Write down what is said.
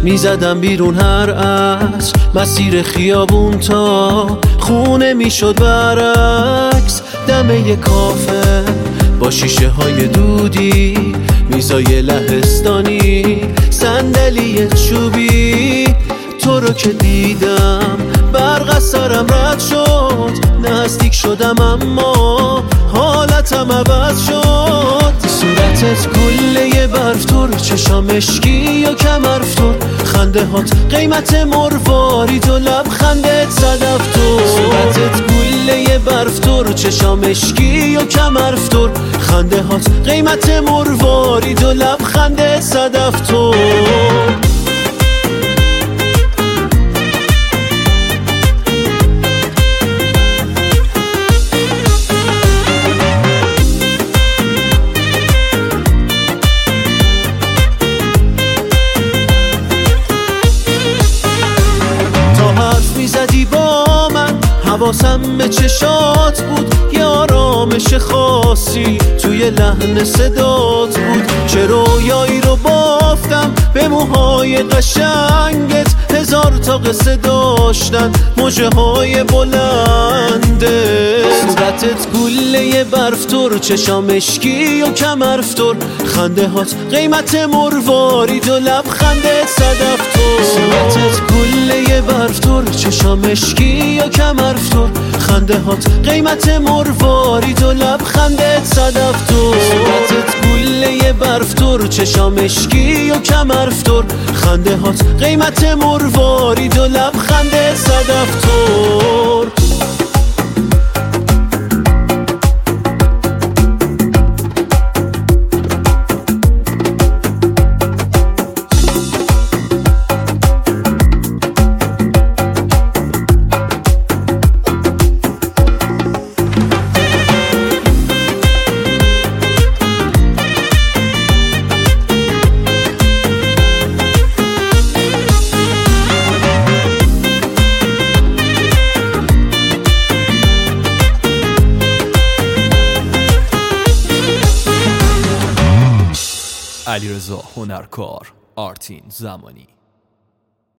میزدم بیرون هر عصر، مسیر خیابون تا خونه میشد برعکس. دمه کافه با شیشه های دودی، میزای لهستانی، صندلی چوبی. تو رو که دیدم برق از سرم رد شد، نزدیک شدم اما حالتم عوض شد. صورتت گله برفتور، چشام اشکی و کمرفتور، خنده هات قیمت مروارید و لبخندت صدفتور. صورتت گله برفتور، چشام اشکی و کمرفتور، خنده هات قیمت مروارید و لبخندت صدفتور. زدی با من، حواسم به چشات بود، یه آرامش خاصی توی لحن صدات بود. چه رویایی رو بافتم به موهای قشنگت، هزار تا قصه داشتن موجه های بلنده. صورتت گله برفتور، چشام اشکی و کمرفتور، خنده هات قیمت مروارید و لبخندت صدفتور. صورتت گله برفتور، چشام اشکی و کمرفتور، خنده هات قیمت مروارید و لبخندت صدفتور. صورتت گله برفتور، چشام اشکی و کمرفتور، خنده هات قیمت مروارید و لبخندت صدفتور. علیرضا هنرکار، آرتین زمانی.